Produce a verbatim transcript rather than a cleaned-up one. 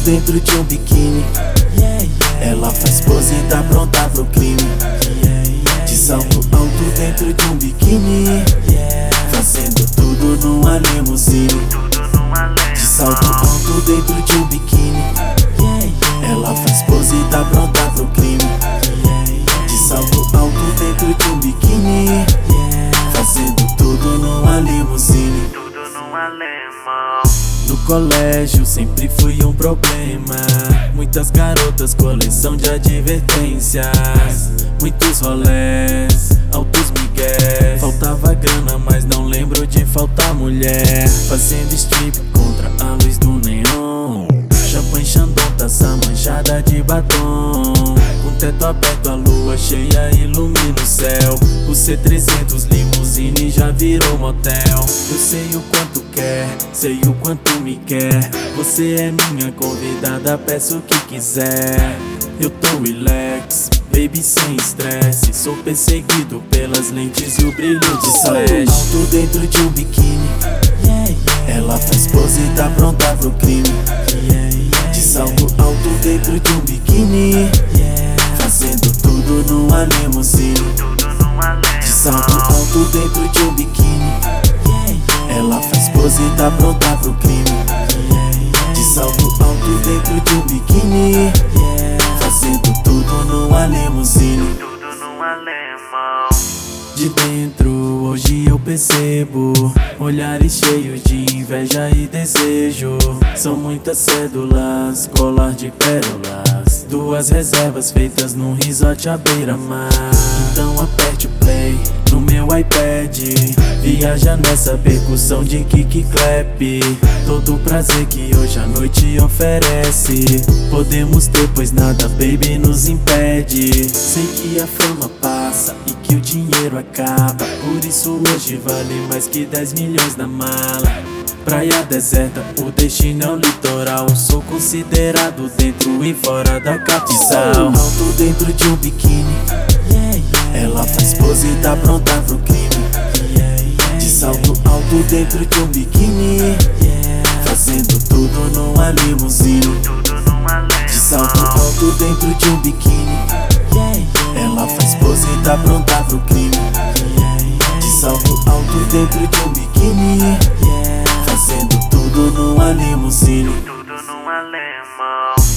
dentro de um biquíni. Ela faz pose e tá pronta pro crime. De salto alto dentro de um biquíni, fazendo tudo numa limusine. De salto alto dentro de um biquíni. Ela faz pose e tá pronta pro crime. De salto alto dentro de um biquíni, fazendo tudo numa limusine. No colégio sempre fui um problema. Muitas garotas, coleção de advertências. Muitos rolés, altos migués. Faltava grana, mas não lembro de faltar mulher. Fazendo strip contra a luz do neon. Champanhe, Chandon, taça manchada de batom. Com teto aberto, a lua cheia ilumina o céu. O C trezentos limusine já virou motel. Eu sei o quanto quer, sei o quanto me quer. Você é minha convidada, peço o que quiser. Eu tô relax, baby, sem estresse. Sou perseguido pelas lentes e o brilho de salto alto dentro de um biquíni. Ela faz pose e tá pronta pro crime. De salto alto dentro de um biquíni, fazendo tudo numa limusine. De salto alto dentro de um biquíni. Ela faz pose e tá pronta pro crime. De salto alto dentro de um biquíni, fazendo tudo numa limusine. De dentro hoje eu percebo olhares cheios de inveja e desejo. São muitas cédulas, colar de pérolas. Duas reservas feitas num resort à beira-mar. Então aperte o play no meu iPad. Viaja nessa percussão de kick clap. Todo o prazer que hoje a noite oferece podemos ter, pois nada, baby, nos impede. Sei que a fama passa e que o dinheiro acaba, por isso hoje vale mais que dez milhões na mala. Praia deserta, o destino é o litoral. Sou considerado dentro e fora da capital. Alto dentro de um biquíni. Ela faz pose e tá pronta pro crime. De salto alto dentro de um biquíni, fazendo tudo numa limusine. De salto alto dentro de um biquíni. Ela faz pose e tá pronta pro crime. De salto alto dentro de um biquíni, fazendo tudo numa limusine. Tudo numa lema.